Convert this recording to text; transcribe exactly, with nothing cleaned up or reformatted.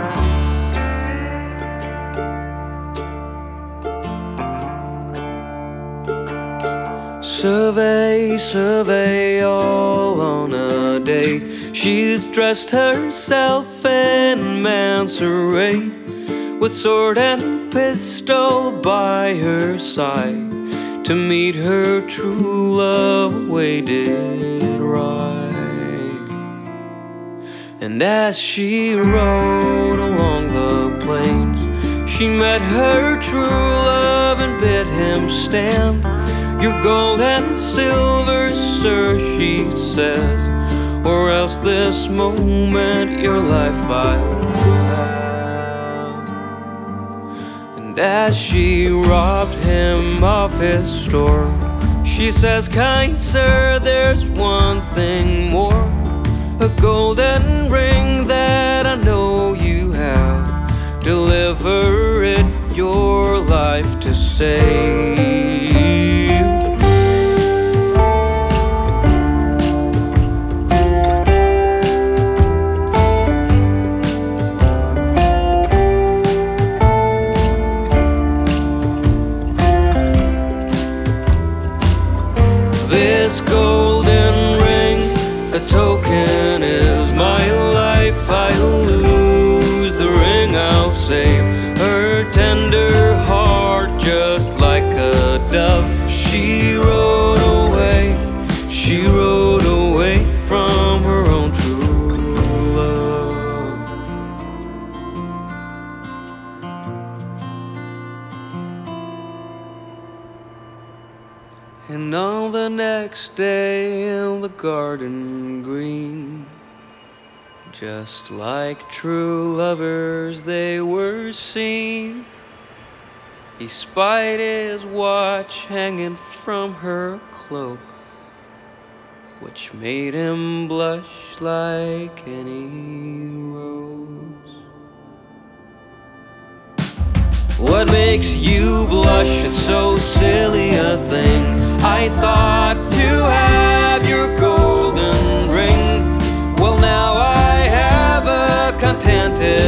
Survey, survey all on a day. She's dressed herself in man's array, with sword and pistol by her side, to meet her true love waited right. And as she rode along the plains, she met her true love and bid him stand. Your gold and silver, sir, she says, or else this moment your life I'll have. And as she robbed him of his store, she says, kind sir, there's one thing more, a golden ring that I know you have. Deliver it, your life to save. This golden ring, a token is my life. I lose the ring, I'll save her tender heart just like a dove. She rode away, she rode away from her own true love. And on the next day in the garden green, just like true lovers they were seen, he spied his watch hanging from her cloak, which made him blush like any rose. What makes you blush? It's so silly a thing. I thought to have your golden ring. Well, now I have a contented